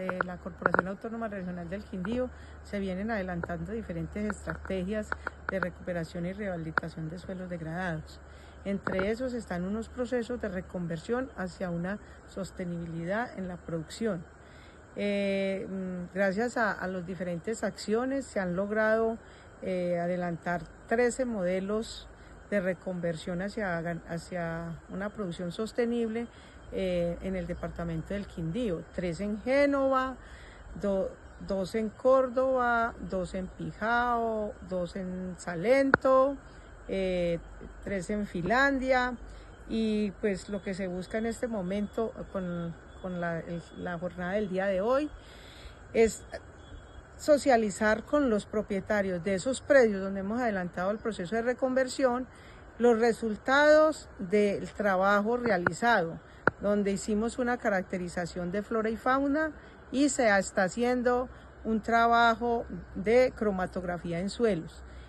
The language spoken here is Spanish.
desde la Corporación Autónoma Regional del Quindío se vienen adelantando diferentes estrategias de recuperación y rehabilitación de suelos degradados. Entre esos están unos procesos de reconversión hacia una sostenibilidad en la producción. Gracias a las diferentes acciones se han logrado adelantar 13 modelos de reconversión hacia una producción sostenible en el departamento del Quindío, 3 en Génova, 2 en Córdoba, 2 en Pijao, 2 en Salento, 3 en Finlandia, y pues lo que se busca en este momento con la jornada del día de hoy es socializar con los propietarios de esos predios donde hemos adelantado el proceso de reconversión los resultados del trabajo realizado, donde hicimos una caracterización de flora y fauna y se está haciendo un trabajo de cromatografía en suelos.